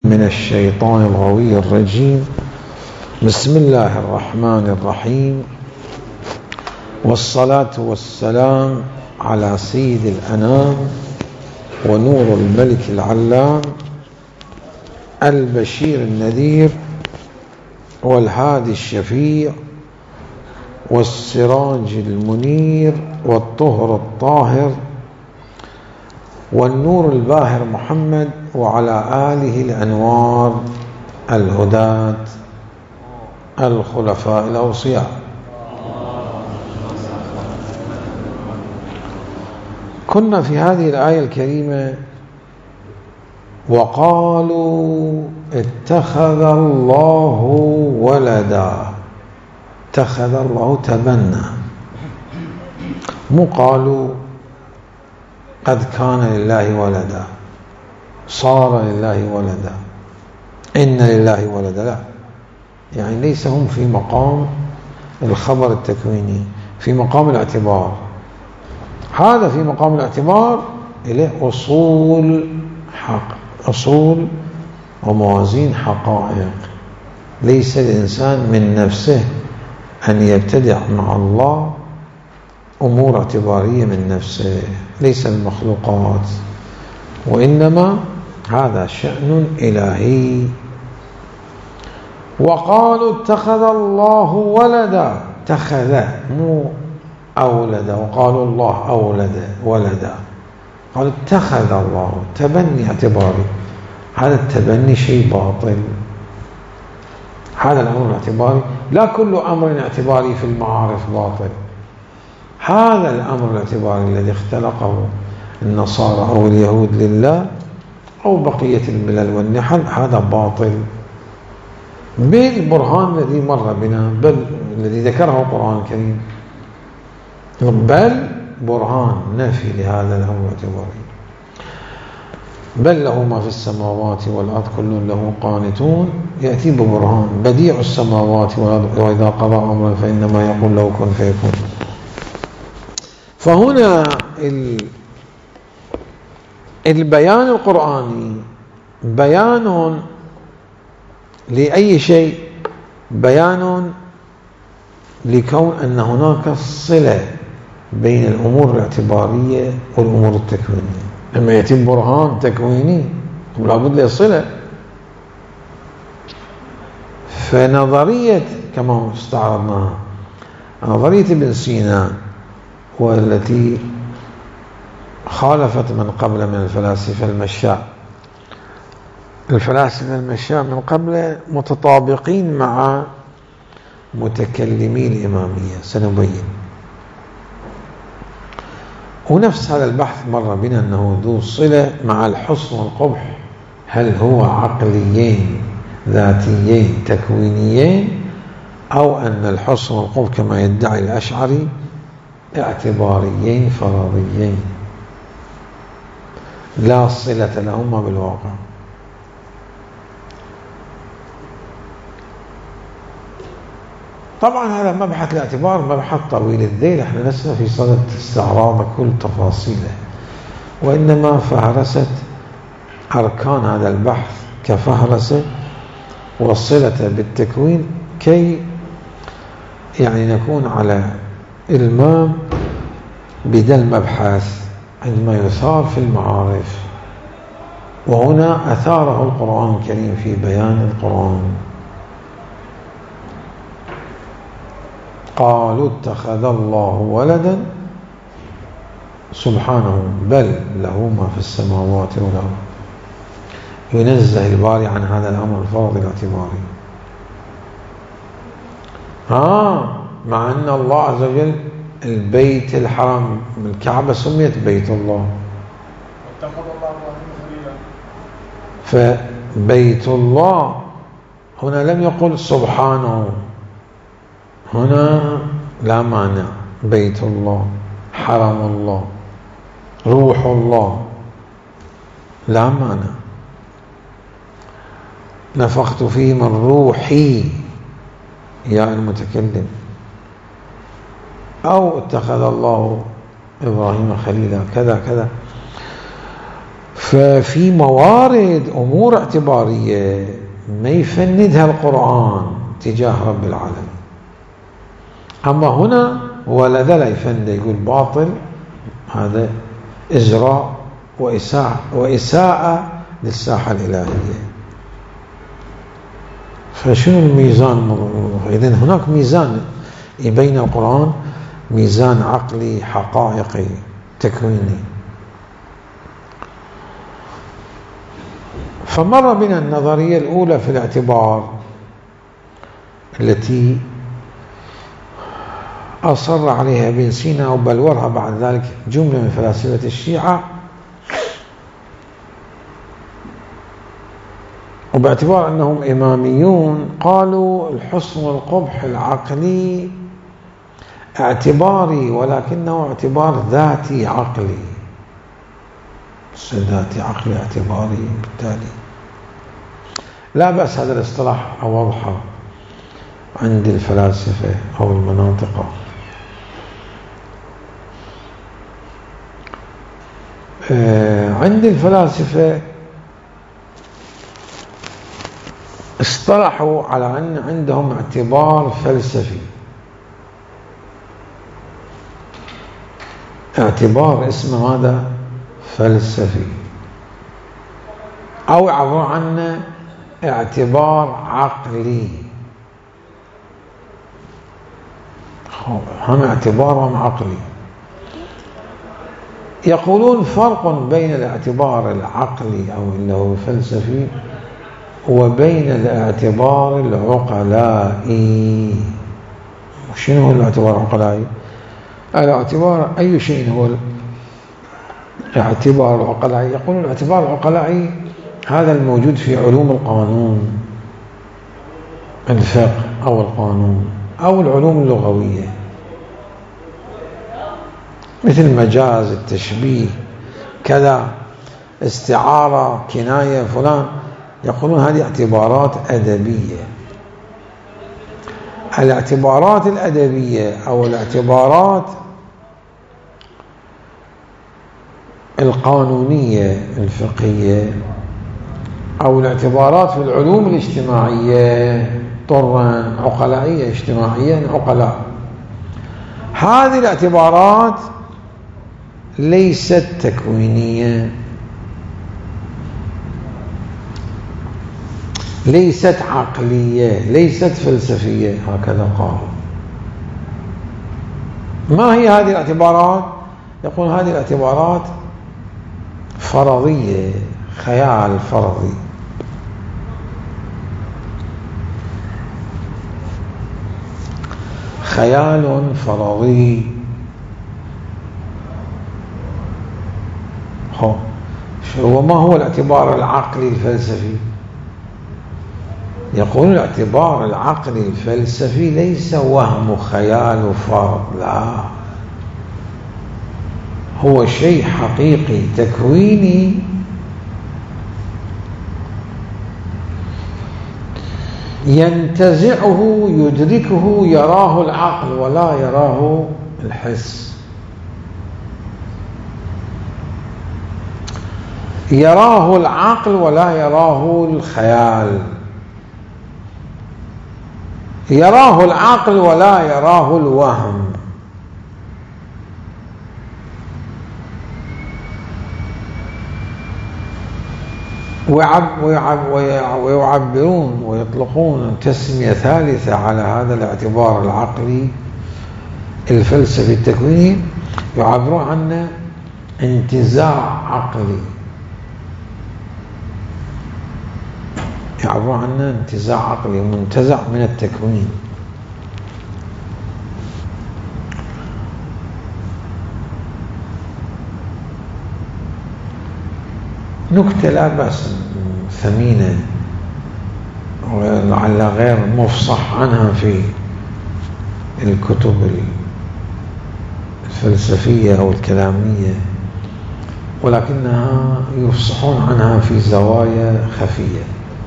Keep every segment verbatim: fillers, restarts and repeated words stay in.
من الشيطان الغوي الرجيم. بسم الله الرحمن الرحيم، والصلاة والسلام على سيد الأنام ونور الملك العلام البشير النذير والهادي الشفيع والسراج المنير والطهر الطاهر والنور الباهر محمد وعلى آله الأنوار الهداة الخلفاء الأوصياء. كنا في هذه الآية الكريمة: وقالوا اتخذ الله ولدا. اتخذ الله تبنى، مو قالوا قد كان لله ولدا، صار لله ولدا، إن لله ولدا. لا، يعني ليس هم في مقام الخبر التكويني، في مقام الاعتبار. هذا في مقام الاعتبار إليه أصول حق، أصول وموازين حقائق. ليس الإنسان من نفسه أن يبتدع مع الله أمور اعتبارية من نفسه، ليس المخلوقات، وإنما هذا شأن إلهي. وقالوا اتخذ الله ولدا، اتخذ مو أولد، وقالوا الله أولد ولدا، قالوا اتخذ الله، تبني اعتباري. هذا التبني شيء باطل، هذا الأمر الاعتباري. لا كل أمر اعتباري في المعارف باطل. هذا الأمر الاعتباري الذي اختلقه النصارى أو اليهود لله أو بقية الملل والنحل، هذا باطل بالبرهان الذي مر بنا، بل الذي ذكره القرآن الكريم، بل برهان نفي لهذا الأمر الاعتباري. بل له ما في السماوات والأرض كل له قانتون، يأتي ببرهان بديع السماوات والأرض وإذا قضى أمرا فإنما يقول له كن فيكون. فهنا البيان القرآني بيان لأي شيء، بيان لكون أن هناك صلة بين الأمور الاعتبارية والأمور التكوينية. لما يتم برهان تكويني لابد له صلة. فنظرية كما استعرضناها، نظرية ابن سينا، والتي خالفت من قبل من الفلاسفة المشاء. الفلاسفة المشاء من قبل متطابقين مع متكلمي الإمامية، سنبين. ونفس هذا البحث مر بنا أنه ذو صلة مع الحسن والقبح. هل هو عقليين ذاتيين تكوينيين، أو أن الحسن والقبح كما يدعي الأشعري اعتباريين فرضيين لا صلة لهما بالواقع. طبعا هذا مبحث الاعتبار مبحث طويل الذيل، احنا لسنا في صدد استعراض كل تفاصيله، وإنما فهرسة أركان هذا البحث كفهرسة وصلة بالتكوين، كي يعني نكون على إلمام بدا المبحث عندما يثار في المعارف. وهنا أثاره القرآن الكريم في بيان القرآن. قالوا اتخذ الله ولدا سبحانه، بل له ما في السماوات والأرض. ينزه الباري عن هذا الأمر الفرضي الاعتباري. آه مع أن الله عز وجل البيت الحرام، الكعبة سميت بيت الله، واتخذ الله إبراهيم خليلا. فبيت الله هنا لم يقل سبحانه، هنا لا مانع. بيت الله، حرم الله، روح الله، لا مانع. نفخت فيه من روحي يا المتكلم. أو اتخذ الله إبراهيم خليلا، كذا كذا. ففي موارد أمور اعتبارية ما يفندها القرآن تجاه رب العالمين، أما هنا ولا ذا لا يفند، يقول باطل، هذا إجراء وإساءة, وإساءة للساحة الإلهية. فشنو الميزان؟ إذن هناك ميزان بين القرآن، ميزان عقلي حقائقي تكويني. فمر بنا النظرية الأولى في الاعتبار التي أصر عليها ابن سينا وبلورها بعد ذلك جملة من فلاسفة الشيعة، وباعتبار أنهم إماميون قالوا الحسن والقبح العقلي اعتباري، ولكنه اعتبار ذاتي عقلي، ذاتي عقلي اعتباري. بالتالي لا بأس هذا الاصطلاح أوضحه عند الفلاسفة أو المناطق. عند الفلاسفة اصطلحوا على أن عندهم اعتبار فلسفي، اعتبار اسمه هذا فلسفي، أو يعبرون عنه اعتبار عقلي. هم اعتبارهم عقلي. يقولون فرق بين الاعتبار العقلي أو اللي هو الفلسفي وبين الاعتبار العقلائي. شنو هو الاعتبار العقلائي؟ الاعتبار أي شيء هو الاعتبار العقلائي؟ يقولون الاعتبار العقلائي هذا الموجود في علوم القانون، الفقه أو القانون أو العلوم اللغوية، مثل مجاز، التشبيه، كذا، استعارة، كناية، فلان. يقولون هذه اعتبارات أدبية. الاعتبارات الأدبية أو الاعتبارات القانونية الفقهية أو الاعتبارات في العلوم الاجتماعية طرا عقلائية، اجتماعيا عقلاء، هذه الاعتبارات ليست تكوينية، ليست عقلية، ليست فلسفية، هكذا قالوا. ما هي هذه الاعتبارات؟ يقول هذه الاعتبارات فرضية، خيال فرضي. خيال فرضي. وما هو الاعتبار العقلي الفلسفي؟ يقول الاعتبار العقلي الفلسفي ليس وهم خيال وفرض، لا، هو شيء حقيقي تكويني ينتزعه يدركه يراه العقل ولا يراه الحس، يراه العقل ولا يراه الخيال، يراه العقل ولا يراه الوهم. ويعبرون ويطلقون تسمية ثالثة على هذا الاعتبار العقلي الفلسفي التكويني، يعبرون عنه انتزاع عقلي، يعبرون عنه انتزاع عقلي منتزع من التكوين. نكتة لا بأس ثمينة ولعل غير مفصح عنها في الكتب الفلسفية أو الكلامية، ولكنها يفصحون عنها في زوايا خفية.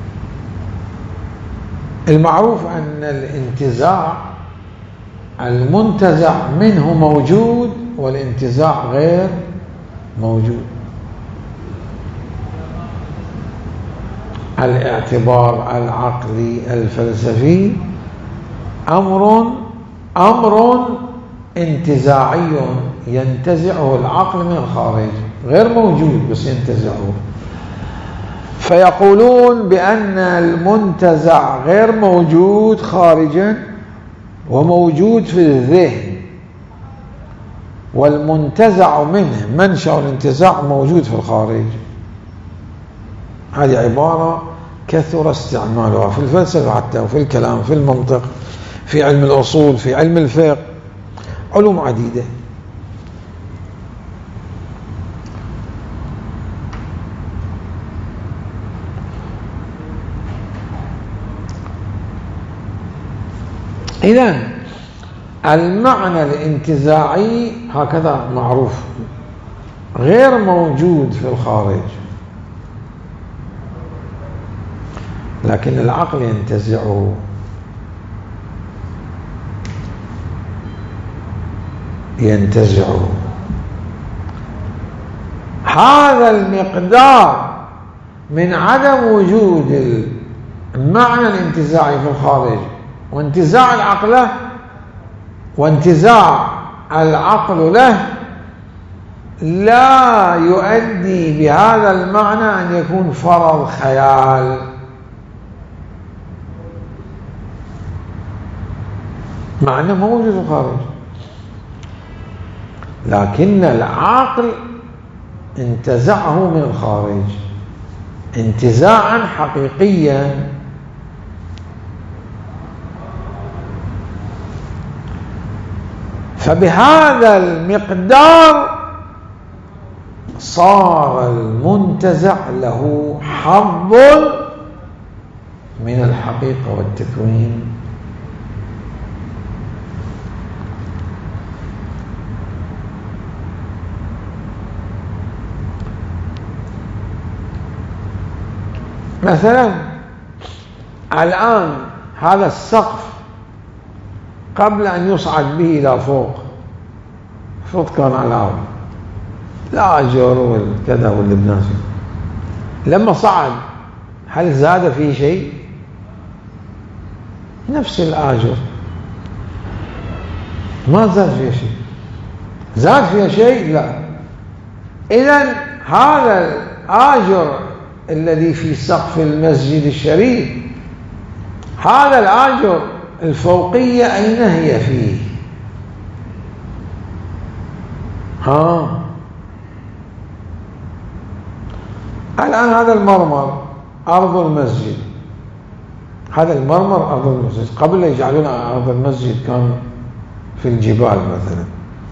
المعروف أن الانتزاع المنتزع منه موجود والانتزاع غير موجود. الاعتبار العقلي الفلسفي أمر أمر انتزاعي ينتزعه العقل من الخارج، غير موجود بس ينتزعه. فيقولون بأن المنتزع غير موجود خارجا وموجود في الذهن، والمنتزع منه منشأ الانتزاع موجود في الخارج. هذه عبارة كثر استعمالها في الفلسفة حتى، وفي الكلام، في المنطق، في علم الأصول، في علم الفقه، علوم عديدة. إذن المعنى الانتزاعي هكذا معروف، غير موجود في الخارج، لكن العقل ينتزعه. ينتزعه هذا المقدار من عدم وجود المعنى الانتزاعي في الخارج وانتزاع العقل وانتزاع العقل له لا يؤدي بهذا المعنى أن يكون فرض خيال، مع أنه موجود في الخارج، لكن العقل انتزعه من الخارج انتزاعا حقيقيا. فبهذا المقدار صار المنتزع له حظ من الحقيقة والتكوين. مثلا الآن هذا السقف قبل أن يصعد به إلى فوق، فوق كان على الأرض، لا أجر والكذا واللبنان، لما صعد هل زاد فيه شيء؟ نفس الآجر، ما زاد فيه شيء. زاد فيه شيء؟ لا. إذن هذا الآجر الذي في سقف المسجد الشريف، هذا الآجر الفوقية أين هي فيه؟ ها الآن هذا المرمر أرض المسجد، هذا المرمر أرض المسجد، قبل يجعلون أرض المسجد كان في الجبال مثلا،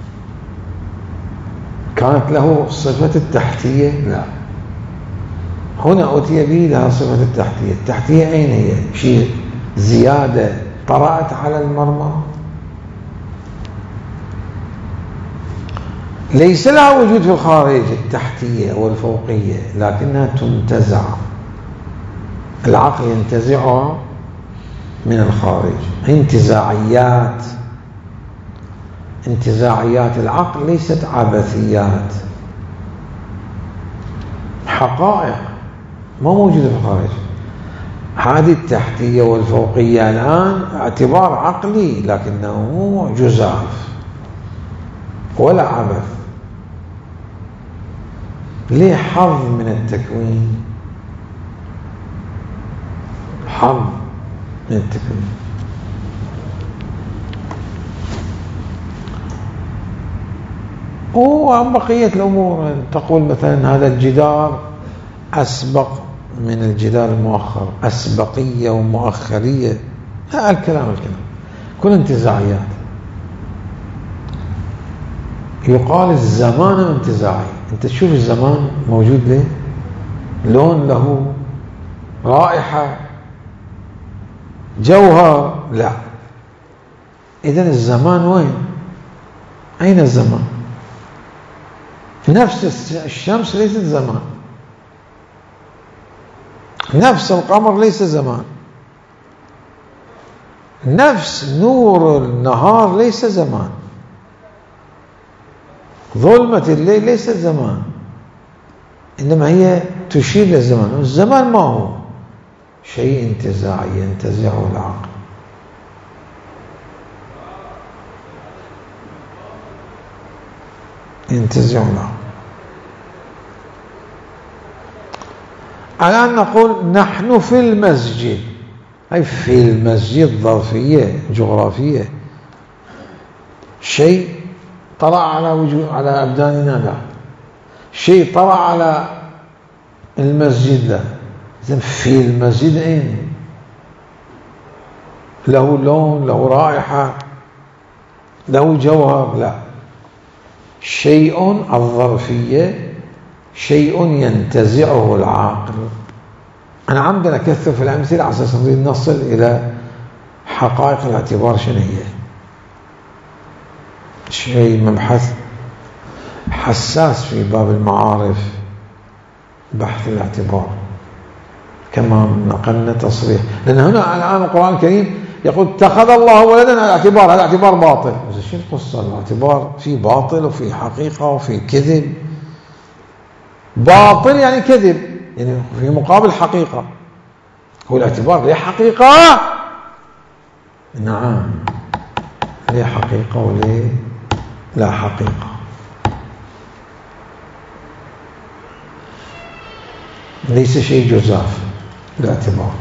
كانت له صفة التحتية؟ لا. هنا أتي به لها صفة التحتية. التحتية أين هي؟ شيء زيادة طرأت على المرمى؟ ليس لها وجود في الخارج التحتية والفوقية، لكنها تنتزع، العقل ينتزعها من الخارج. انتزاعيات انتزاعيات العقل ليست عبثيات، حقائق ما موجودة في الخارج. هذه التحتية والفوقية الآن اعتبار عقلي، لكنه جزاف ولا عبث، ليه حظ من التكوين، حظ من التكوين. وعن بقية الأمور تقول مثلا هذا الجدار أسبق من الجدار المؤخر، أسبقية ومؤخرية، هذا الكلام الكلام كل انتزاعيات. يقال الزمان انتزاعي، انت تشوف الزمان موجود ليه؟ لون له، رائحة، جوهر؟ لا. إذن الزمان وين؟ أين الزمان؟ نفس الشمس ليست زمان، نفس القمر ليس زمان، نفس نور النهار ليس زمان، ظلمة الليل ليست زمان، إنما هي تشير للزمان. الزمان ما هو؟ شيء انتزاعي ينتزعه العقل. ينتزعه العقل. الآن نقول نحن في المسجد، أي في المسجد ظرفية جغرافية، شيء طرأ على وجوه على أبداننا لا، شيء طرأ على المسجد لا. إذن في المسجد أين؟ له لون، له رائحة، له جوهر؟ لا. شيء الظرفية شيء ينتزعه العاقل. أنا عمدا أكثر في الأمثلة على أساس نريد نصل إلى حقائق الاعتبار. شنو هي؟ شيء مبحث حساس في باب المعارف، بحث الاعتبار، كما نقلنا تصريح. لأن هنا الآن القرآن الكريم يقول اتخذ الله ولدا على الاعتبار، هذا اعتبار باطل. بس شو القصة؟ الاعتبار في باطل وفي حقيقة وفي كذب. باطل يعني كذب، يعني في مقابل حقيقة. هو الاعتبار له حقيقة؟ نعم له حقيقة وليه لا حقيقة. ليس شيء جزاف الاعتبار.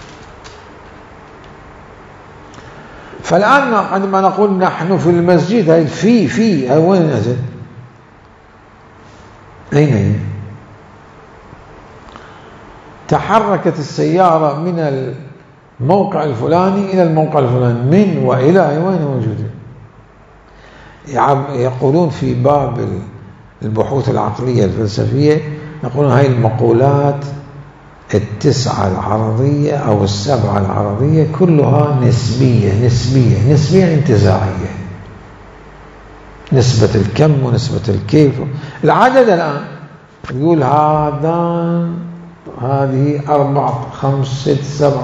فالآن عندما نقول نحن في المسجد، هاي في في هاي وين نزل؟ أين هي؟ تحركت السيارة من الموقع الفلاني إلى الموقع الفلاني، من وإلى، أي وين موجودة؟ يقولون في باب البحوث العقلية الفلسفية، يقولون هاي المقولات التسعة العرضية أو السبعة العرضية كلها نسبية نسبية نسبية انتزاعية. نسبة الكم ونسبة الكيف. العدد الآن يقول هذا هذه أربعة خمس ست سبع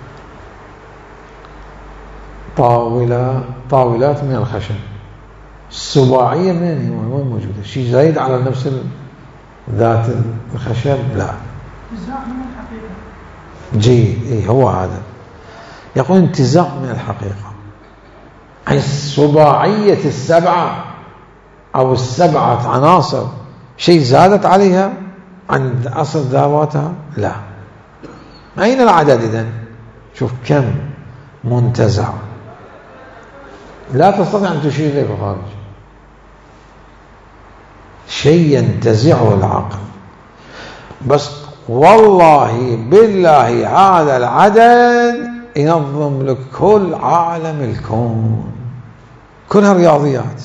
طاولة طاولات من الخشب. السباعية من هي؟ وين موجودة؟ شيء زايد على نفس ذات الخشب؟ لا. جي إيه هو هذا. يقول انتزاع من الحقيقة. أي السباعية السبعة أو السبعة عناصر شيء زادت عليها عند أصل ذواتها؟ لا. أين العدد إذن؟ شوف كم منتزع، لا تستطيع أن تشير إليه في الخارج. شيء ينتزعه العقل. بس والله بالله هذا العدد ينظم لك كل عالم الكون، كلها رياضيات.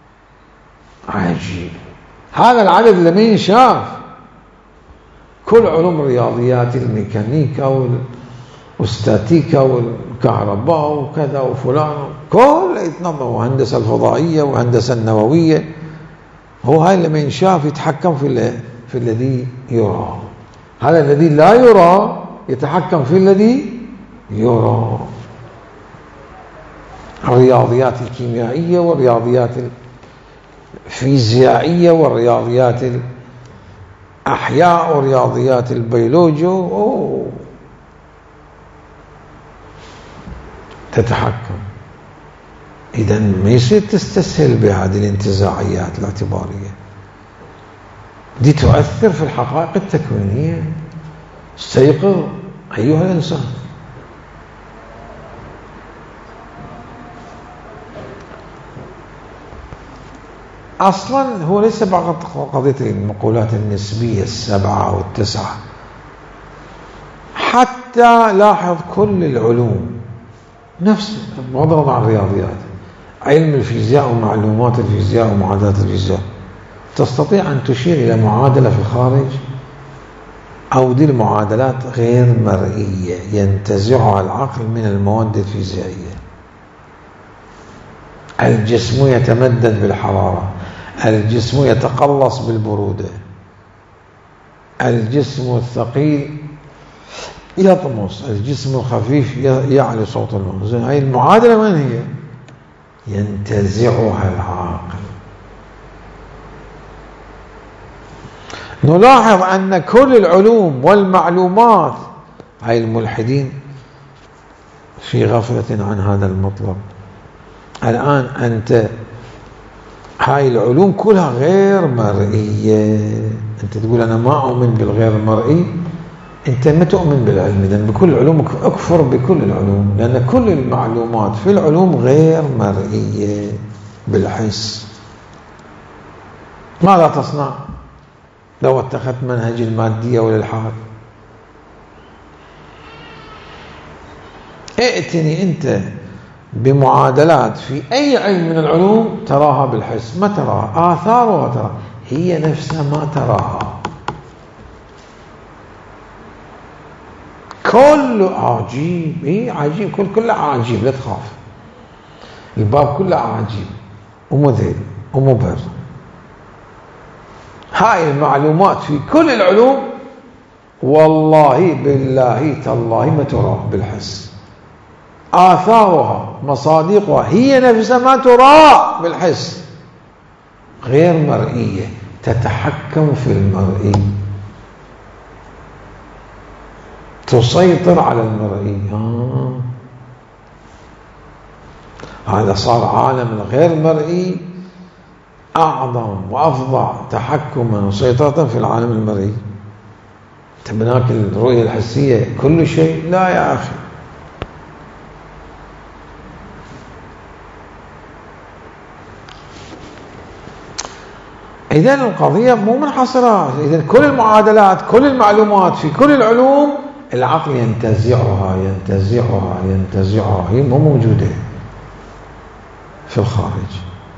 عجيب. هذا العدد لما ينشاف كل علوم الرياضيات، الميكانيكا والستاتيكا والكهرباء وكذا وفلان، كل يتنظم، وهندسة الفضائية وهندسة النووية. هو هاي لما ينشاف يتحكم في في الذي يرى. هذا الذي لا يرى يتحكم في الذي يرى. الرياضيات الكيميائية والرياضيات الفيزيائية والرياضيات الأحياء ورياضيات البيولوجيا أوه. تتحكم. إذن ما يصير تستسهل بهذه الانتزاعيات الاعتبارية دي، تؤثر في الحقائق التكوينية. استيقظ أيها الإنسان. أصلا هو ليس فقط قضية المقولات النسبية السبعة أو التسعة، حتى لاحظ كل العلوم نفس بغض عن الرياضيات، علم الفيزياء ومعلومات الفيزياء ومعادلات الفيزياء، تستطيع أن تشير إلى معادلة في الخارج، أو دي المعادلات غير مرئية ينتزعها العقل من المواد الفيزيائية. الجسم يتمدد بالحرارة، الجسم يتقلص بالبرودة، الجسم الثقيل يطمس، الجسم الخفيف يعلي صوت الموت. هذه المعادلة وين هي؟ ينتزعها العاقل. نلاحظ أن كل العلوم والمعلومات هاي الملحدين في غفلة عن هذا المطلب. الآن أنت هاي العلوم كلها غير مرئية، أنت تقول أنا ما أؤمن بالغير المرئي، أنت ما تؤمن بالعلم، إذن بكل العلوم أكفر بكل العلوم، لأن كل المعلومات في العلوم غير مرئية بالحس. ماذا تصنع لو اتخذت منهج المادية والإلحاد؟ ائتني أنت بمعادلات في أي علم من العلوم تراها بالحس، ما تراها، آثارها تراها، هي نفسها ما تراها. كله عجيب، إيه عجيب، كل كله عجيب، لا تخاف، الباب كله عجيب ومذهل ومبهر. هاي المعلومات في كل العلوم والله بالله تالله ما ترى بالحس، آثارها مصادقها هي نفسها ما ترى بالحس، غير مرئية، تتحكم في المرئي، تسيطر على المرئي. آه. هذا صار عالم الغير مرئي أعظم وأفظع تحكما وسيطرة في العالم المرئي. تبناك الرؤية الحسية كل شيء، لا يا أخي. إذن القضية مو منحصرة، إذن كل المعادلات كل المعلومات في كل العلوم العقل ينتزعها ينتزعها ينتزعها، هي مو موجودة في الخارج.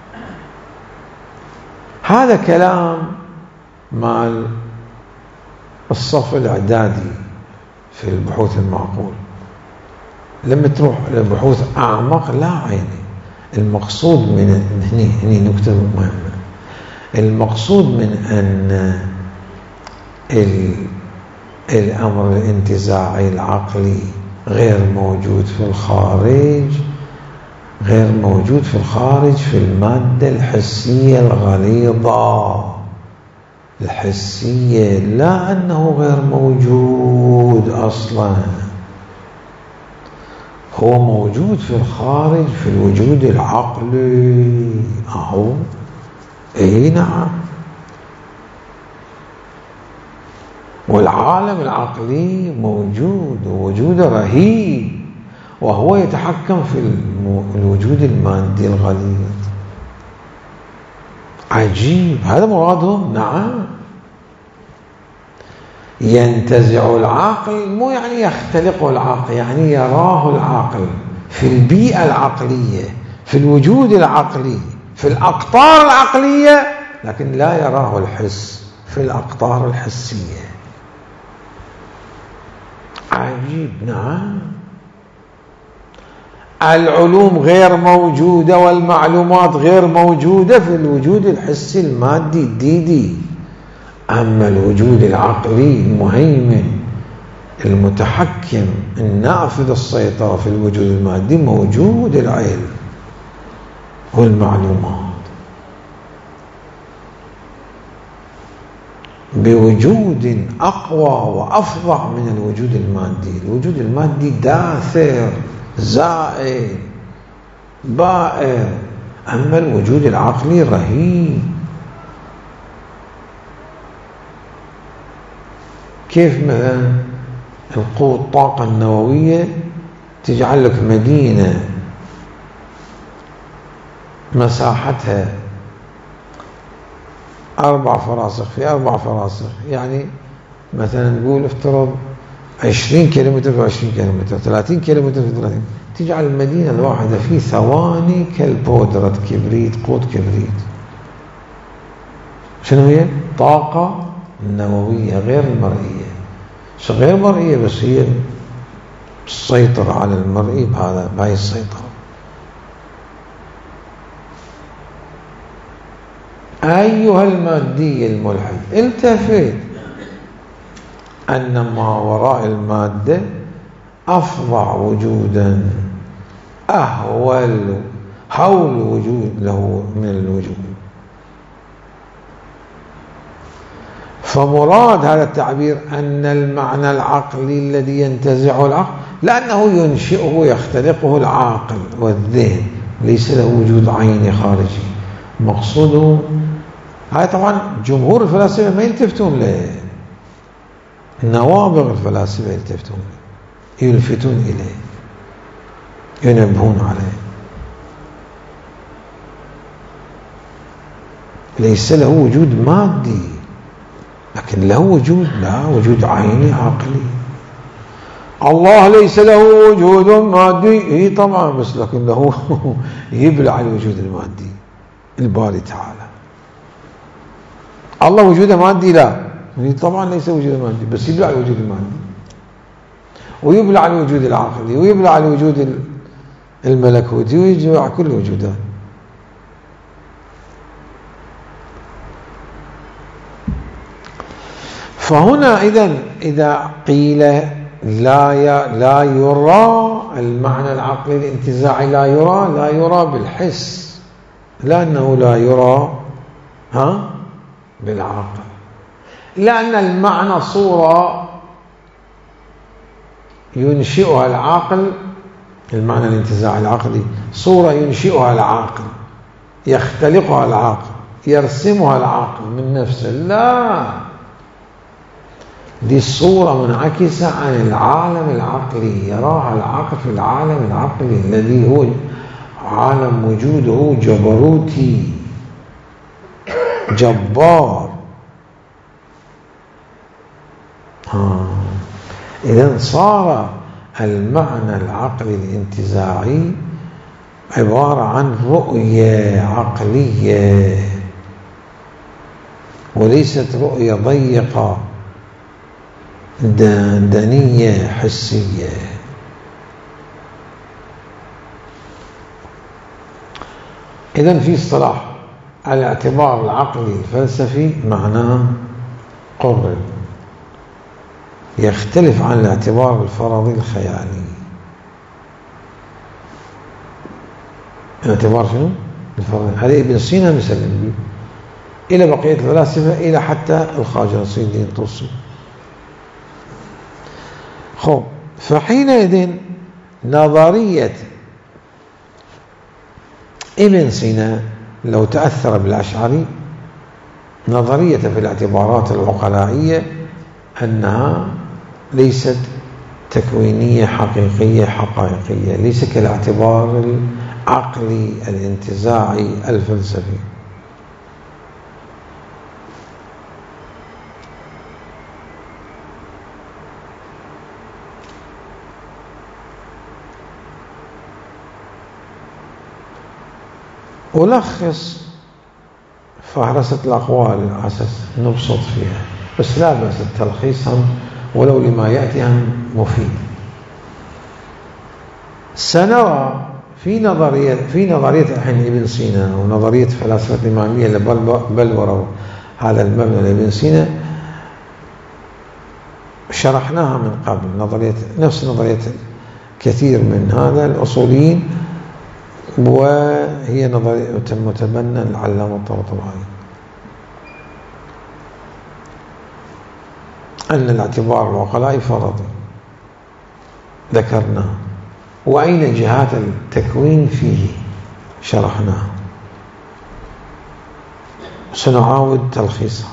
هذا كلام مع الصف الإعدادي في البحوث المعقول. لما تروح لبحوث أعمق لا عيني، المقصود من هني هني نكتة مهمة، المقصود من أن الأمر الانتزاعي العقلي غير موجود في الخارج، غير موجود في الخارج في المادة الحسية الغليظة الحسية، لا أنه غير موجود أصلا، هو موجود في الخارج في الوجود العقلي. أهو اي نعم، والعالم العقلي موجود ووجوده رهيب، وهو يتحكم في الوجود المادي الغليظ. عجيب، هذا مرادهم. نعم، ينتزع العقل، مو يعني يختلقه العقل، يعني يراه العقل في البيئة العقلية في الوجود العقلي في الأقطار العقلية، لكن لا يراه الحس في الأقطار الحسية. عجيب. نعم، العلوم غير موجودة والمعلومات غير موجودة في الوجود الحسي المادي الديدي، أما الوجود العقلي المهيمن المتحكم النافذ السيطرة في الوجود المادي موجود العلم والمعلومات بوجود أقوى وأفظع من الوجود المادي. الوجود المادي داثر زائل بائر، أما الوجود العقلي رهيب. كيف مثلا القوة الطاقة النووية تجعل لك مدينة مساحتها أربع فراسخ في أربع فراسخ، يعني مثلا نقول افترض عشرين كيلومتر في عشرين كيلومتر، ثلاثين كيلومتر في ثلاثين، تجعل المدينة الواحدة في ثواني كالبودرة كبريت، قوة كبريت. شنو هي؟ طاقة نووية غير مرئية، غير مرئية، بس هي تسيطر على المرئي بهذا بهاي السيطرة. أيها المادي الملحد، التفت أن ما وراء المادة أفظع وجودا، أهول حول وجود له من الوجود، فمراد هذا التعبير أن المعنى العقلي الذي ينتزعه العقل لأنه ينشئه يختلقه العاقل والذهن، ليس له وجود عيني خارجي. مقصوده هذا طبعا جمهور الفلاسفة ما يلتفتون له، نوابغ الفلاسفة يلتفتون له، يلفتون إليه، ينبهون عليه. ليس له وجود مادي، لكن له وجود، لا وجود عيني عقلي. الله ليس له وجود مادي، اي طبعا، بس لكن له يبلع الوجود المادي الباري تعالى. الله وجوده مادي؟ لا، طبعا ليس وجوده مادي، بس يبلع الوجود المادي ويبلع الوجود العقلي ويبلع الوجود الملكوتي ويبلع كل الوجودات. فهنا إذن إذا قيل لا لا يرى المعنى العقلي الانتزاعي، لا يرى لا يرى بالحس، لأنه لا يرى ها بالعقل، لأن المعنى صورة ينشئها العقل. المعنى الانتزاعي العقلي صورة ينشئها العقل، يختلقها العقل، يرسمها العقل من نفسه. لا، دي الصورة منعكسة عن العالم العقلي، يراها العقل في العالم العقلي الذي هو عالم وجوده جبروتي جبار. إذن صار المعنى العقلي الانتزاعي عبارة عن رؤية عقلية، وليست رؤية ضيقة دنية حسية. إذن في اصطلاح الاعتبار العقلي الفلسفي معناه قرب، يختلف عن الاعتبار الفرضي الخيالي. الاعتبار شنو؟ الفرضي. هذا ابن سينا مسلم به إلى بقية الفلاسفة، إلى حتى الخواجة نصير الدين الطوسي. خب، فحينئذ نظرية ابن سينا لو تأثر بالأشعري، نظرية في الاعتبارات العقلائية أنها ليست تكوينية حقيقية حقائقية، ليس كالاعتبار العقلي الانتزاعي الفلسفي. ألخص فهرسة الأقوال على أساس نبسط فيها، بس لا بأس التلخيص هم ولو لما يأتي هم مفيد. سنرى في نظرية في نظرية الحين ابن سينا ونظرية فلاسفة الإمامية اللي بلوروا هذا المبنى لابن سينا، شرحناها من قبل. نظرية نفس نظرية كثير من هذا الأصوليين، وهي نظرية متبنى العلامة الطباطبائي، أن الاعتبار العقلائي فرضي ذكرناه، وأين جهات التكوين فيه شرحناه، سنعاود تلخيصها.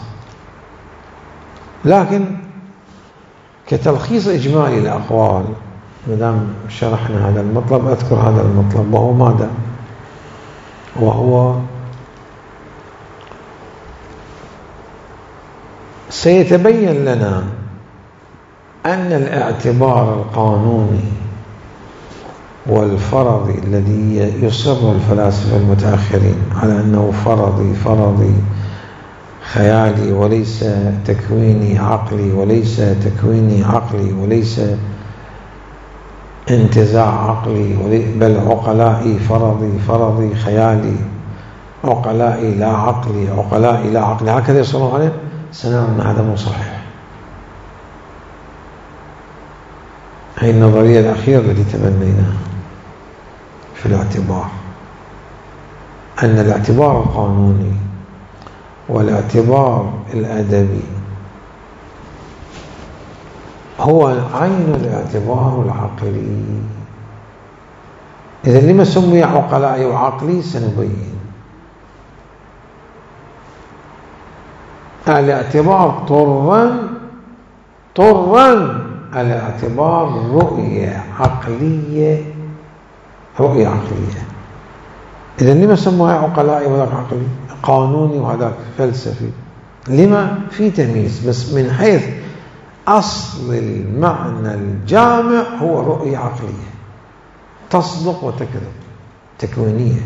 لكن كتلخيص إجمالي للأقوال، مدام شرحنا هذا المطلب أذكر هذا المطلب، وهو ماذا؟ وهو سيتبين لنا أن الاعتبار القانوني والفرضي الذي يصر الفلاسفة المتأخرين على أنه فرضي فرضي خيالي وليس تكويني عقلي، وليس تكويني عقلي وليس انتزاع عقلي، بل عقلائي فرضي فرضي خيالي، عقلائي لا عقلي عقلائي لا عقلي، هكذا يصرون عليه. سنرى أن هذا مو صحيح. هي النظرية الأخيرة التي تبنيناها في الاعتبار، أن الاعتبار القانوني والاعتبار الأدبي هو عين الاعتبار العقلي. إذا لما سمي عقلاء وعقلي سنبين. الاعتبار طرا طرا الاعتبار رؤية عقلية، رؤية عقلية. إذا لما سموها عقلاء وذاك عقلي قانوني وهذاك فلسفي؟ لما؟ في تمييز، بس من حيث أصل المعنى الجامع هو رؤية عقلية تصدق وتكذب، تكوينية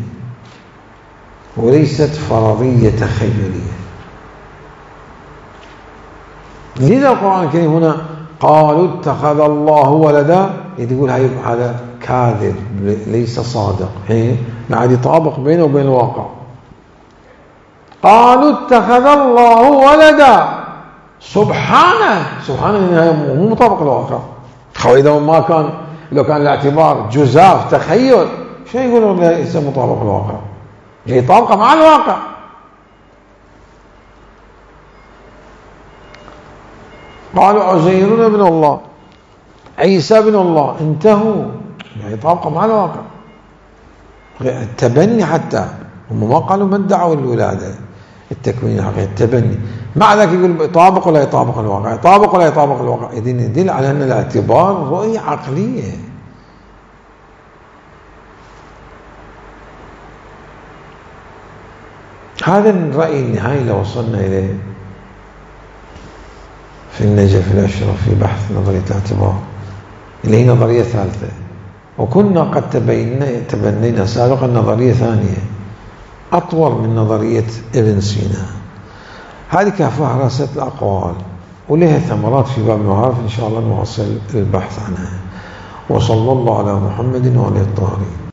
وليست فرضية تخيلية. لذا القرآن الكريم هنا قالوا اتخذ الله ولدا، يقول هذا كاذب ليس صادق، قاعد يطابق بينه وبين الواقع. قالوا اتخذ الله ولدا، سبحانه سبحانه مو مطابق للواقع. إذا ما كان، لو كان الاعتبار جزاف تخيل شو يقولون ليس مطابق للواقع؟ يطابق مع الواقع. قالوا عزير ابن الله، عيسى ابن الله، انتهوا، يعني يطابق مع الواقع. التبني حتى هم ما قالوا ما ادعوا الولادة التكوين الحقيقي، التبني مع ذلك يقول يطابق ولا يطابق الواقع، يطابق ولا يطابق الواقع. إذن يدل على أن الاعتبار رؤية عقلية. هذا الرأي النهائي اللي وصلنا إليه في النجف الأشرف في بحث نظرية الاعتبار، اللي هي نظرية ثالثة. وكنا قد تبينا تبنينا سابقا نظرية ثانية أطول من نظرية ابن سينا. هذه كفهرسة الأقوال ولها ثمرات في باب المعارف، إن شاء الله نواصل البحث عنها. وصلى الله على محمد وعلى الطاهرين.